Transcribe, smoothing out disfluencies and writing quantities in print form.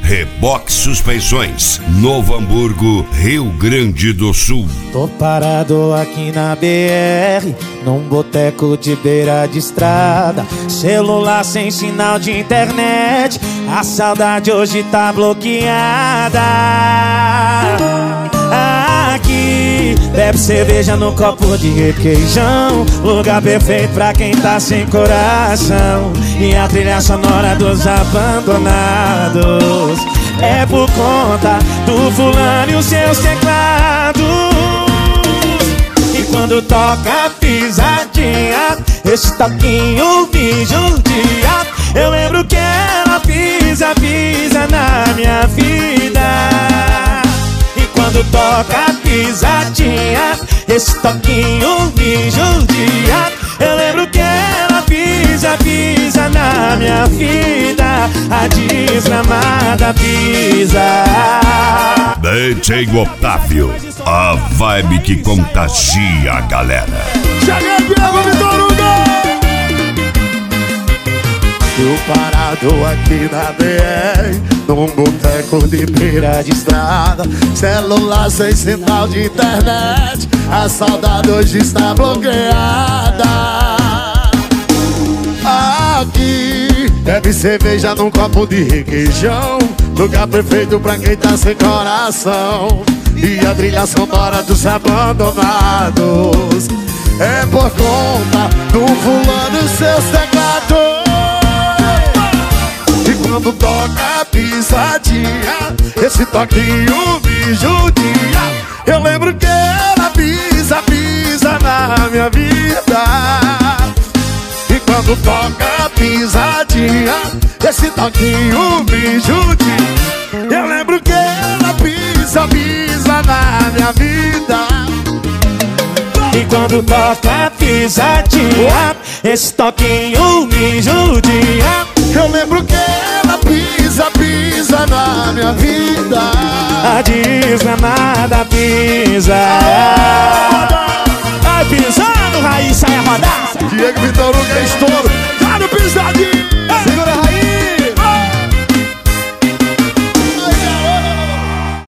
Reboque Suspensões, Novo Hamburgo, Rio Grande do Sul. Tô parado aqui na BR, num boteco de beira de estrada. Celular sem sinal de internet, a saudade hoje tá bloqueada. Aqui, bebe cerveja no copo de requeijão, lugar perfeito pra quem tá sem coração. E a trilha sonora dos abandonados é por conta do fulano e os seus teclados. E quando toca a pisadinha, esse toquinho me judia. Eu lembro que ela pisa na minha vida. E quando toca a pisadinha, esse toquinho me judia. Eu lembro que ela pisa na minha vida. A desgramada pisa. DJ Otávio, a vibe que contagia a galera. Cheguei, Diego Vitor Hugo! Tô parado aqui na BR, num boteco de beira de estrada. Celular sem sinal de internet, a saudade hoje está bloqueada. Aqui, bebe cerveja num copo de requeijão, lugar perfeito pra quem tá sem coração. E a trilha sonora dos abandonados é por conta do fulano e seus teclados. E quando toca a pisadinha, esse toquinho me judia. Eu lembro que ela pisa na minha vida. E quando toca a pisadinha, esse toquinho me judia. Eu lembro que ela pisa na minha vida. E quando toca a pisadinha, esse toquinho me judia. Eu lembro que ela pisa na minha vida. A desgramada pisa. Vai pisando, Raíssa é rodada. Diego Vitor Hugo é estouro.